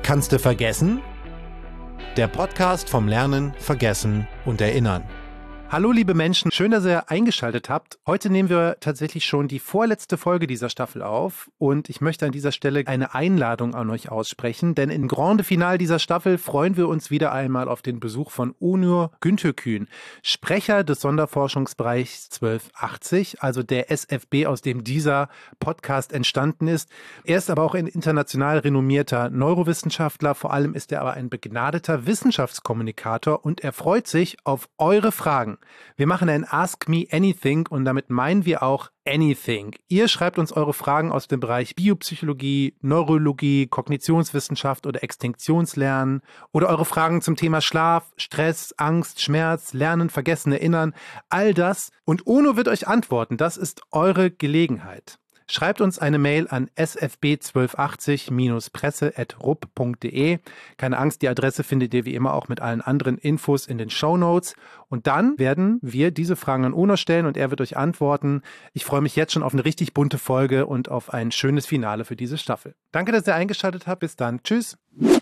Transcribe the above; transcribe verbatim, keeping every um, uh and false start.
Kannst du vergessen? Der Podcast vom Lernen, Vergessen und Erinnern. Hallo liebe Menschen, schön, dass ihr eingeschaltet habt. Heute nehmen wir tatsächlich schon die vorletzte Folge dieser Staffel auf und ich möchte an dieser Stelle eine Einladung an euch aussprechen, denn im Grande Finale dieser Staffel freuen wir uns wieder einmal auf den Besuch von Onur Günterkün, Sprecher des Sonderforschungsbereichs zwölf achtzig, also der S F B, aus dem dieser Podcast entstanden ist. Er ist aber auch ein international renommierter Neurowissenschaftler, vor allem ist er aber ein begnadeter Wissenschaftskommunikator und er freut sich auf eure Fragen. Wir machen ein Ask Me Anything und damit meinen wir auch Anything. Ihr schreibt uns eure Fragen aus dem Bereich Biopsychologie, Neurologie, Kognitionswissenschaft oder Extinktionslernen oder eure Fragen zum Thema Schlaf, Stress, Angst, Schmerz, Lernen, Vergessen, Erinnern, all das. Und Onur wird euch antworten. Das ist eure Gelegenheit. Schreibt uns eine Mail an s f b zwölf achtzig presse at rupp punkt de. Keine Angst, die Adresse findet ihr wie immer auch mit allen anderen Infos in den Shownotes. Und dann werden wir diese Fragen an Onur stellen und er wird euch antworten. Ich freue mich jetzt schon auf eine richtig bunte Folge und auf ein schönes Finale für diese Staffel. Danke, dass ihr eingeschaltet habt. Bis dann. Tschüss.